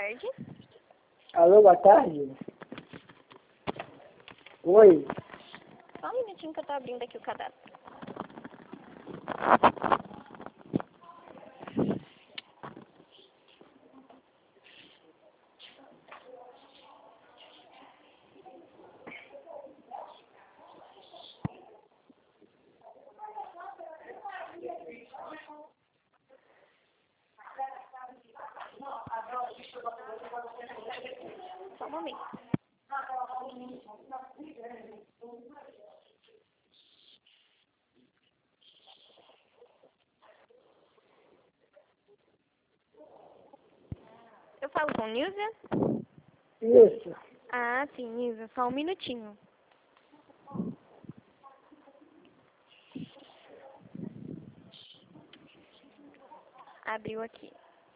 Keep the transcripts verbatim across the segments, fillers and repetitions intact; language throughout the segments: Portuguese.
tarde. Alô, boa tarde. Oi. Só um minutinho que eu tô abrindo aqui o cadastro. Só um momento. Eu falo com Nilza? Isso. Ah, sim, Nilza. Só um minutinho. Abriu aqui.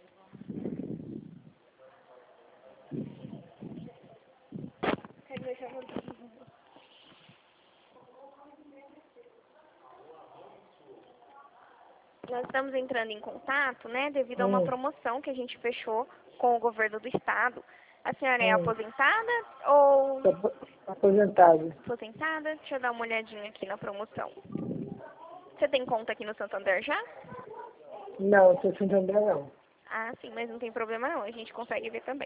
Nós estamos entrando em contato, né, devido a uma Hum. promoção que a gente fechou com o governo do estado. A senhora é Hum. aposentada ou Tô apo- aposentado. aposentada? Deixa eu dar uma olhadinha aqui na promoção. Você tem conta aqui no Santander já? Não, tô sem entender não. Ah, sim, mas não tem problema não, a gente consegue ver também.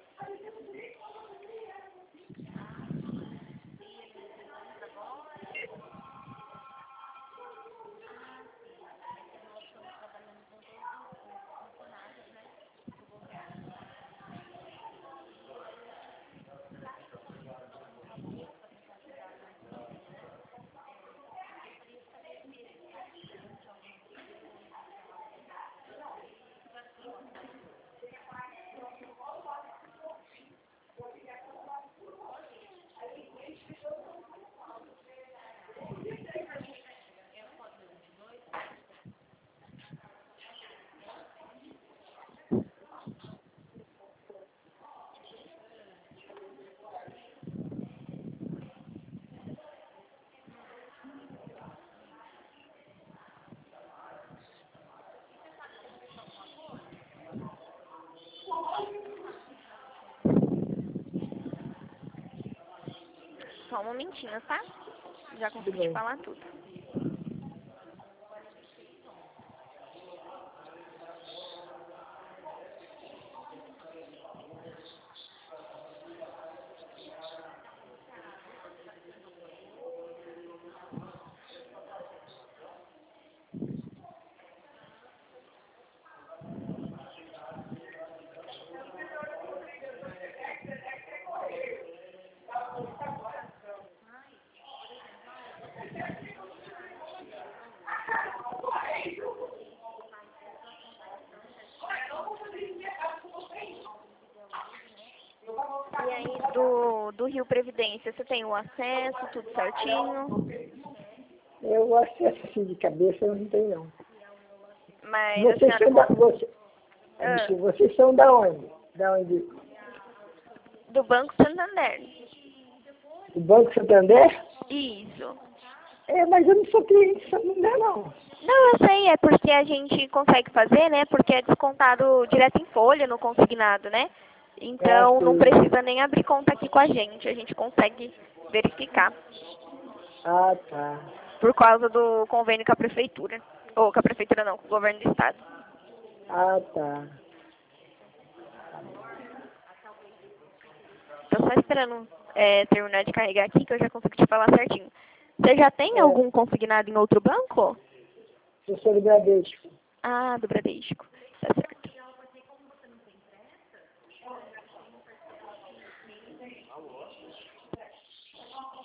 Só um momentinho, tá? Já Tudo consigo te bem. falar tudo. E aí, do, do Rio Previdência, você tem o acesso, tudo certinho? Eu acho que assim de cabeça eu não tenho não. Mas a Vocês senhora... são da, con- você, Ah, vocês são da onde? Da onde? do Banco Santander. Do Banco Santander? Isso. É, mas eu não sou cliente do Santander não. Não, eu sei, é porque a gente consegue fazer, né? Porque é descontado direto em folha, no consignado, né? Ah, Então, não sei. precisa nem abrir conta aqui com a gente. A gente consegue verificar. Ah, tá. Por causa do convênio com a prefeitura. Ou com a prefeitura não, com o governo do estado. Ah, tá. Tô só esperando é, terminar de carregar aqui que eu já consigo te falar certinho. Você já tem É, algum consignado em outro banco? eu sou do Bradesco. Ah, do Bradesco. Tá certo.